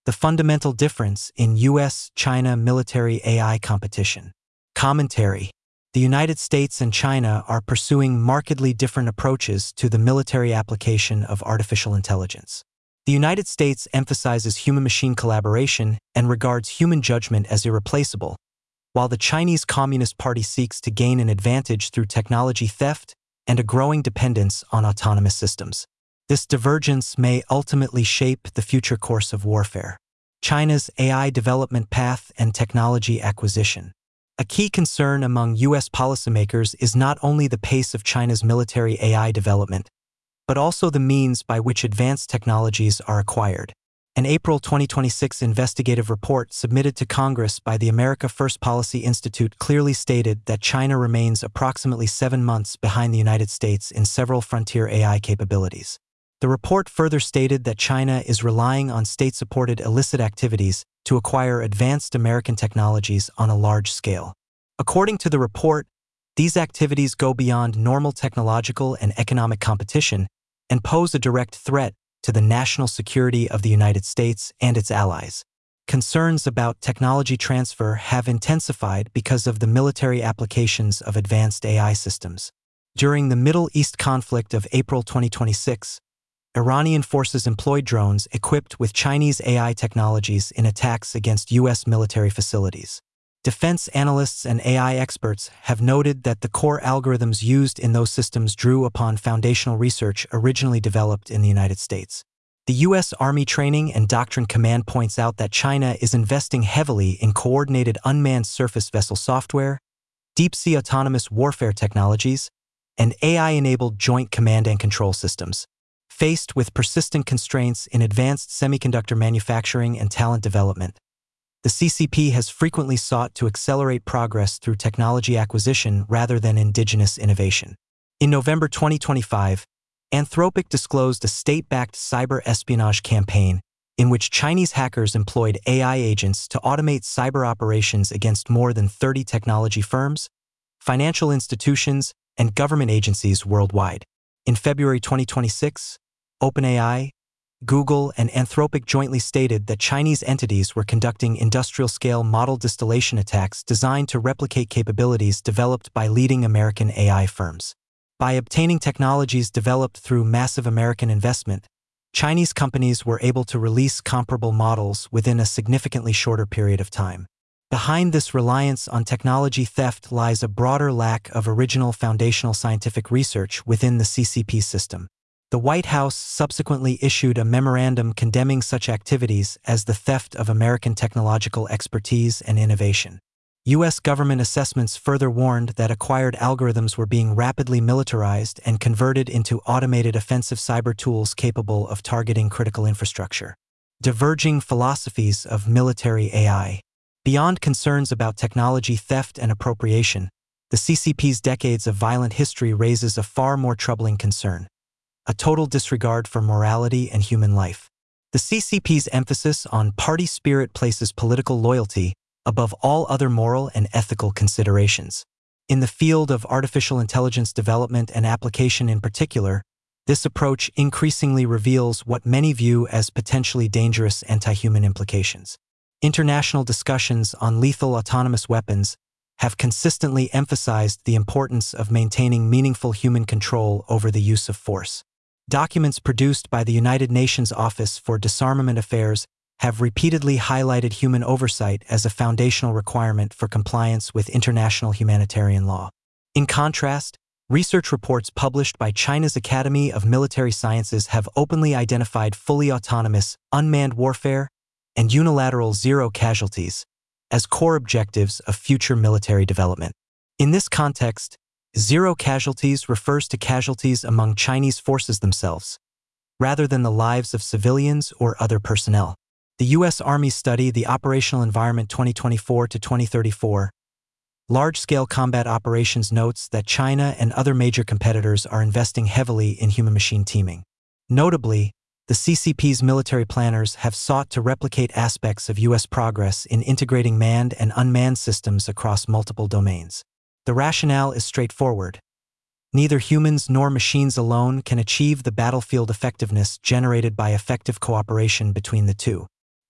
The fundamental difference in US-China military AI competition. Commentary. The United States and China are pursuing markedly different approaches to the military application of artificial intelligence. The United States emphasizes human-machine collaboration and regards human judgment as irreplaceable, while the Chinese Communist Party seeks to gain an advantage through technology theft and a growing dependence on autonomous systems. This divergence may ultimately shape the future course of warfare. China's AI development path and technology acquisition. A key concern among U.S. policymakers is not only the pace of China's military AI development, but also the means by which advanced technologies are acquired. An April 2026 investigative report submitted to Congress by the America First Policy Institute clearly stated that China remains approximately 7 months behind the United States in several frontier AI capabilities. The report further stated that China is relying on state-supported illicit activities to acquire advanced American technologies on a large scale. According to the report, these activities go beyond normal technological and economic competition and pose a direct threat to the national security of the United States and its allies. Concerns about technology transfer have intensified because of the military applications of advanced AI systems. During the Middle East conflict of April 2026, Iranian forces employed drones equipped with Chinese AI technologies in attacks against U.S. military facilities. Defense analysts and AI experts have noted that the core algorithms used in those systems drew upon foundational research originally developed in the United States. The U.S. Army Training and Doctrine Command points out that China is investing heavily in coordinated unmanned surface vessel software, deep-sea autonomous warfare technologies, and AI-enabled joint command and control systems. Faced with persistent constraints in advanced semiconductor manufacturing and talent development, the CCP has frequently sought to accelerate progress through technology acquisition rather than indigenous innovation. In November 2025, Anthropic disclosed a state-backed cyber espionage campaign in which Chinese hackers employed AI agents to automate cyber operations against more than 30 technology firms, financial institutions, and government agencies worldwide. In February 2026, OpenAI, Google, and Anthropic jointly stated that Chinese entities were conducting industrial-scale model distillation attacks designed to replicate capabilities developed by leading American AI firms. By obtaining technologies developed through massive American investment, Chinese companies were able to release comparable models within a significantly shorter period of time. Behind this reliance on technology theft lies a broader lack of original foundational scientific research within the CCP system. The White House subsequently issued a memorandum condemning such activities as the theft of American technological expertise and innovation. U.S. government assessments further warned that acquired algorithms were being rapidly militarized and converted into automated offensive cyber tools capable of targeting critical infrastructure. Diverging philosophies of military AI. Beyond concerns about technology theft and appropriation, the CCP's decades of violent history raises a far more troubling concern: a total disregard for morality and human life. The CCP's emphasis on party spirit places political loyalty above all other moral and ethical considerations. In the field of artificial intelligence development and application in particular, this approach increasingly reveals what many view as potentially dangerous anti-human implications. International discussions on lethal autonomous weapons have consistently emphasized the importance of maintaining meaningful human control over the use of force. Documents produced by the United Nations Office for Disarmament Affairs have repeatedly highlighted human oversight as a foundational requirement for compliance with international humanitarian law. In contrast, research reports published by China's Academy of Military Sciences have openly identified fully autonomous, unmanned warfare and unilateral zero casualties as core objectives of future military development. In this context, zero casualties refers to casualties among Chinese forces themselves, rather than the lives of civilians or other personnel. The U.S. Army study, the Operational Environment 2024 to 2034, Large-Scale Combat Operations, notes that China and other major competitors are investing heavily in human-machine teaming. Notably, the CCP's military planners have sought to replicate aspects of U.S. progress in integrating manned and unmanned systems across multiple domains. The rationale is straightforward. Neither humans nor machines alone can achieve the battlefield effectiveness generated by effective cooperation between the two.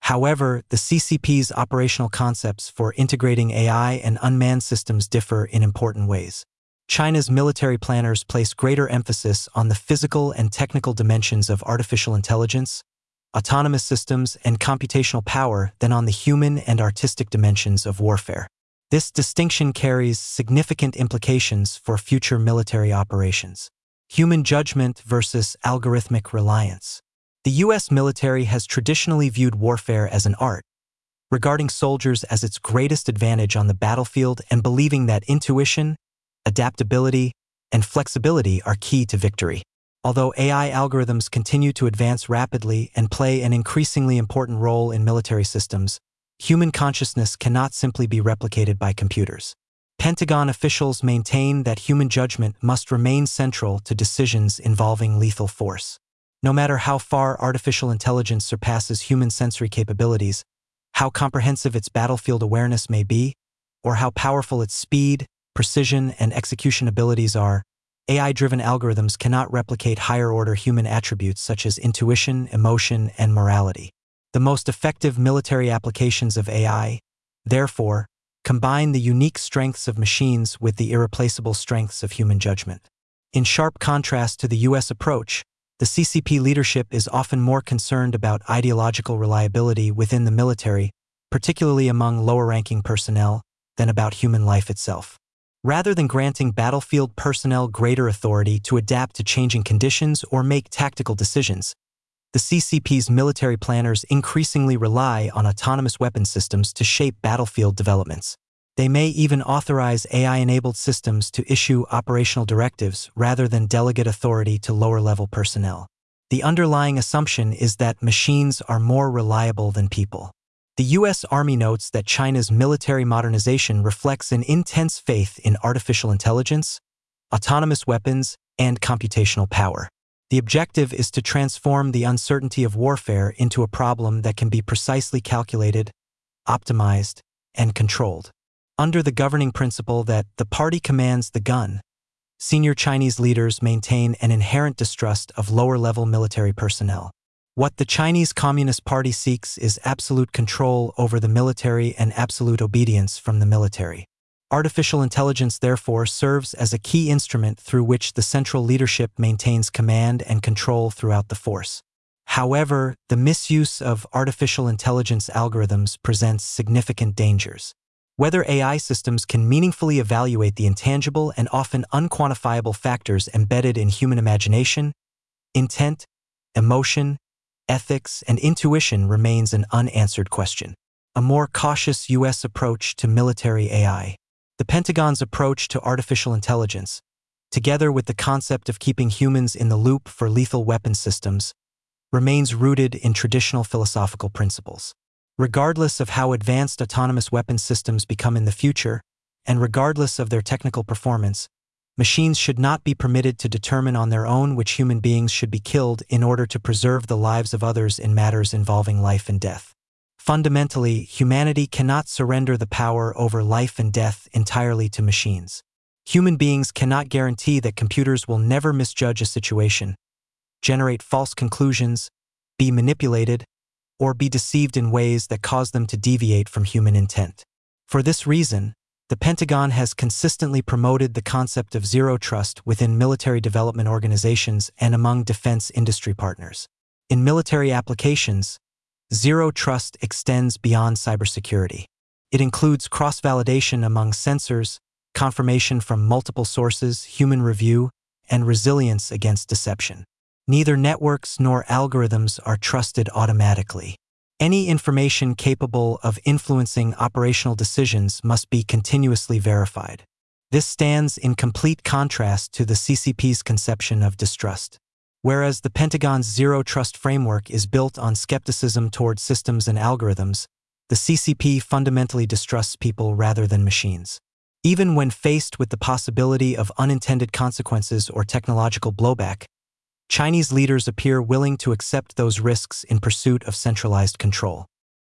However, the CCP's operational concepts for integrating AI and unmanned systems differ in important ways. China's military planners place greater emphasis on the physical and technical dimensions of artificial intelligence, autonomous systems, and computational power than on the human and artistic dimensions of warfare. This distinction carries significant implications for future military operations. Human judgment versus algorithmic reliance. The U.S. military has traditionally viewed warfare as an art, regarding soldiers as its greatest advantage on the battlefield and believing that intuition, adaptability, and flexibility are key to victory. Although AI algorithms continue to advance rapidly and play an increasingly important role in military systems, human consciousness cannot simply be replicated by computers. Pentagon officials maintain that human judgment must remain central to decisions involving lethal force. No matter how far artificial intelligence surpasses human sensory capabilities, how comprehensive its battlefield awareness may be, or how powerful its speed, precision, and execution abilities are, AI-driven algorithms cannot replicate higher-order human attributes such as intuition, emotion, and morality. The most effective military applications of AI, therefore, combine the unique strengths of machines with the irreplaceable strengths of human judgment. In sharp contrast to the U.S. approach, the CCP leadership is often more concerned about ideological reliability within the military, particularly among lower-ranking personnel, than about human life itself. Rather than granting battlefield personnel greater authority to adapt to changing conditions or make tactical decisions, the CCP's military planners increasingly rely on autonomous weapon systems to shape battlefield developments. They may even authorize AI-enabled systems to issue operational directives rather than delegate authority to lower-level personnel. The underlying assumption is that machines are more reliable than people. The U.S. Army notes that China's military modernization reflects an intense faith in artificial intelligence, autonomous weapons, and computational power. The objective is to transform the uncertainty of warfare into a problem that can be precisely calculated, optimized, and controlled. Under the governing principle that the party commands the gun, senior Chinese leaders maintain an inherent distrust of lower-level military personnel. What the Chinese Communist Party seeks is absolute control over the military and absolute obedience from the military. Artificial intelligence, therefore, serves as a key instrument through which the central leadership maintains command and control throughout the force. However, the misuse of artificial intelligence algorithms presents significant dangers. Whether AI systems can meaningfully evaluate the intangible and often unquantifiable factors embedded in human imagination, intent, emotion, ethics, and intuition remains an unanswered question. A more cautious U.S. approach to military AI. The Pentagon's approach to artificial intelligence, together with the concept of keeping humans in the loop for lethal weapon systems, remains rooted in traditional philosophical principles. Regardless of how advanced autonomous weapon systems become in the future, and regardless of their technical performance, machines should not be permitted to determine on their own which human beings should be killed in order to preserve the lives of others in matters involving life and death. Fundamentally, humanity cannot surrender the power over life and death entirely to machines. Human beings cannot guarantee that computers will never misjudge a situation, generate false conclusions, be manipulated, or be deceived in ways that cause them to deviate from human intent. For this reason, the Pentagon has consistently promoted the concept of zero trust within military development organizations and among defense industry partners. In military applications, zero trust extends beyond cybersecurity. It includes cross-validation among sensors, confirmation from multiple sources, human review, and resilience against deception. Neither networks nor algorithms are trusted automatically. Any information capable of influencing operational decisions must be continuously verified. This stands in complete contrast to the CCP's conception of distrust. Whereas the Pentagon's zero-trust framework is built on skepticism toward systems and algorithms, the CCP fundamentally distrusts people rather than machines. Even when faced with the possibility of unintended consequences or technological blowback, Chinese leaders appear willing to accept those risks in pursuit of centralized control.